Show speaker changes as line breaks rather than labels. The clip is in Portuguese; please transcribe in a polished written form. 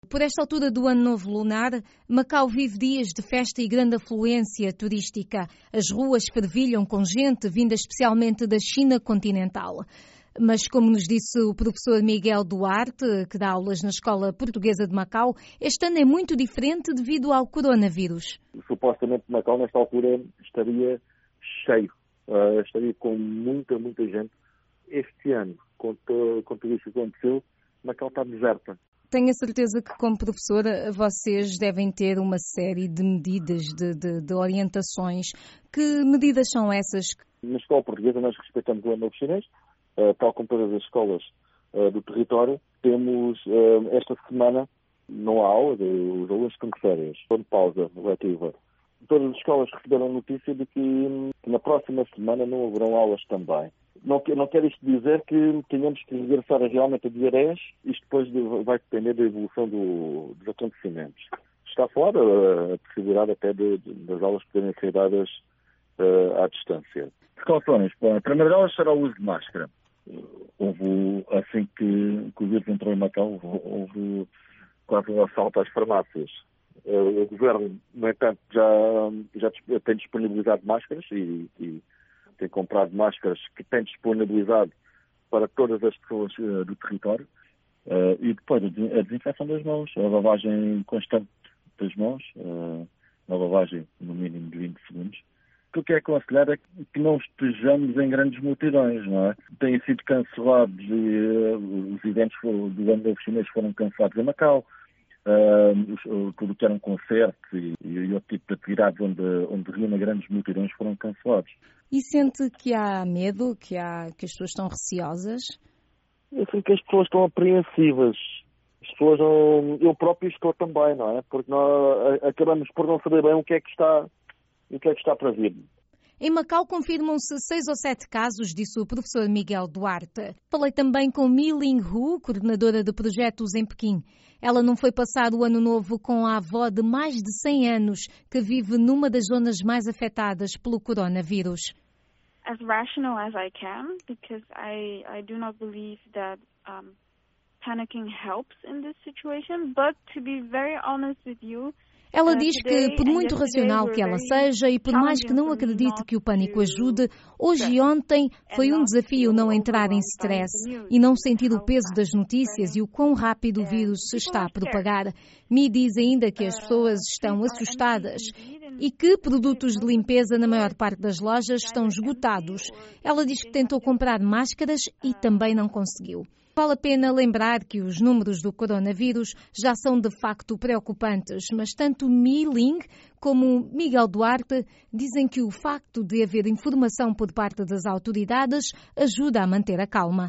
Por esta altura do Ano Novo Lunar, Macau vive dias de festa e grande afluência turística. As ruas fervilham com gente vinda especialmente da China continental. Mas, como nos disse o professor Miguel Duarte, que dá aulas na Escola Portuguesa de Macau, este ano é muito diferente devido ao coronavírus.
Supostamente Macau, nesta altura, estaria cheio, estaria com muita gente. Este ano, com tudo isso que aconteceu, Macau está deserta.
Tenho a certeza que, como professora, vocês devem ter uma série de medidas, de orientações. Que medidas são essas?
Na Escola Portuguesa nós respeitamos o Ano Novo Chinês, tal como todas as escolas do território. Temos, esta semana, não há aula, os alunos estão de férias, estão de pausa letiva. Todas as escolas receberam notícia de que na próxima semana não haverão aulas também. Não quer isto dizer que tenhamos que regressar realmente a dia 10, isto depois vai depender da evolução dos acontecimentos. Está fora a possibilidade até das aulas poderem ser dadas à distância. Precauções. Bom, a primeira delas será o uso de máscara. Assim que o vírus entrou em Macau, houve quase um assalto às farmácias. O governo, no entanto, já tem disponibilizado máscaras e tem comprado máscaras que tem disponibilizado para todas as pessoas do território. E depois a desinfecção das mãos, a lavagem constante das mãos, uma lavagem no mínimo de 20 segundos. O que é aconselhado é que não estejamos em grandes multidões, não é? Têm sido cancelados, os eventos do Ano Novo Chinês foram cancelados em Macau, tudo que eram concertos e outro tipo de atividades onde reúnem grandes multidões foram cancelados.
E sente que há medo, que as pessoas estão receosas?
Eu sinto que as pessoas estão apreensivas. As pessoas eu próprio estou também, não é? Porque nós acabamos por não saber bem o que é que está para vir.
Em Macau confirmam-se 6 ou 7 casos, disse o professor Miguel Duarte. Falei também com Mi Ling Hu, coordenadora de projetos em Pequim. Ela não foi passar o ano novo com a avó de mais de 100 anos, que vive numa das zonas mais afetadas pelo coronavírus.
As rational as I can, because I do not believe that panicking helps in this situation, but to be very honest with you,
ela diz que, por muito racional que ela seja e por mais que não acredite que o pânico ajude, hoje e ontem foi um desafio não entrar em stress e não sentir o peso das notícias e o quão rápido o vírus se está a propagar. Mi diz ainda que as pessoas estão assustadas e que produtos de limpeza na maior parte das lojas estão esgotados. Ela diz que tentou comprar máscaras e também não conseguiu. Vale a pena lembrar que os números do coronavírus já são de facto preocupantes, mas tanto Mi Ling como Miguel Duarte dizem que o facto de haver informação por parte das autoridades ajuda a manter a calma.